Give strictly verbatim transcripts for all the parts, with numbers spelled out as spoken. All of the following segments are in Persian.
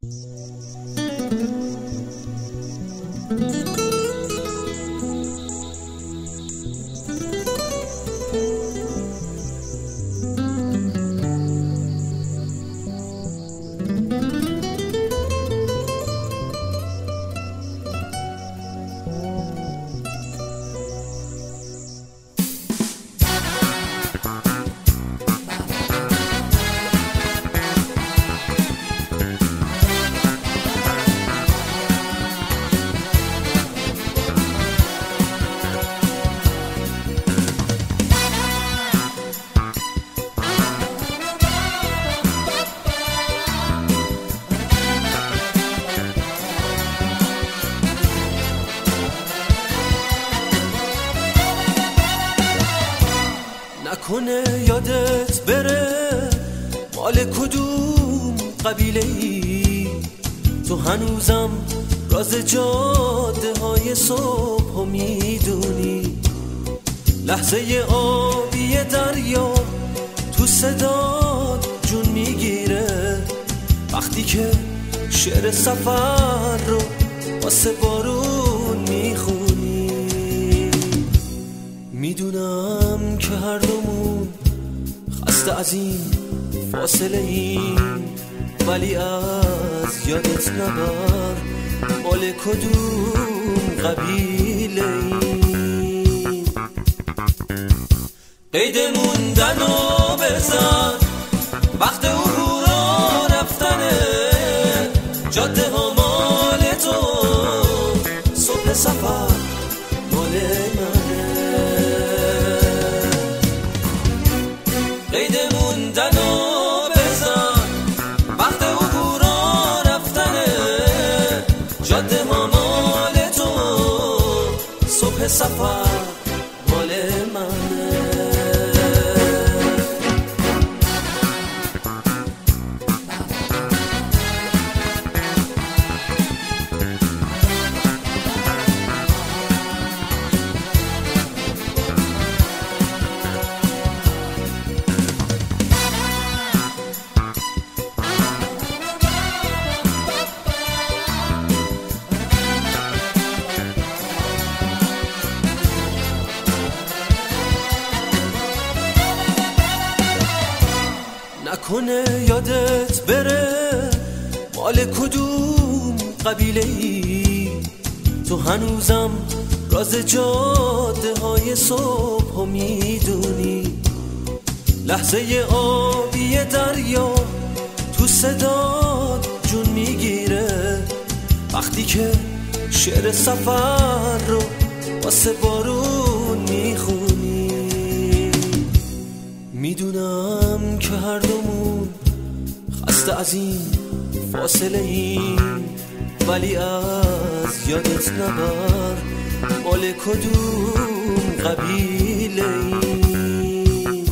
نکنه یادت بره مال کدوم قبیله ای، تو هنوزم راز جاده های صبح و میدونی، لحظه آبی دریا تو صدات جون میگیره، وقتی که شعر سفر رو واسه بارون میخونی. میدونم که هر دومون خسته از این فاصله ایم، ولی از یادت نبر مال کدوم قبیله ایم. قید موندن و بزن وقت عبور و رفتنه، جاده ها مال تو، صبح سفر مال منه. قید موندن و بزن وقت عبور و رفتنه، جاده ها مال تو، صبح سفر مال منه. نکنه یادت بره مال کدوم قبیله ای، تو هنوزم راز جاده های صبح و میدونی، لحظه آبی دریا تو صدات جون میگیره، وقتی که شعر سفر رو واسه بارون میخونی. میدونم که هر دومون خسته از این فاصله ایم، ولی از یادت نبر مال کدوم قبیله ایم.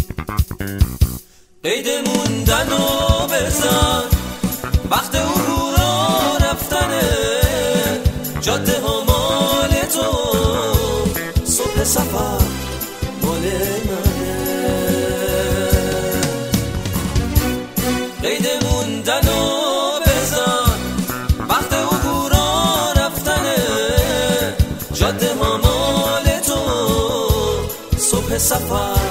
قید موندن و بزن وقت عبور و رفتنه، جاده ها مال تو، صبح سفر مال منه. قید موندن و بزن وقت عبور و رفتنه، جاده ها مال تو، صبح سفر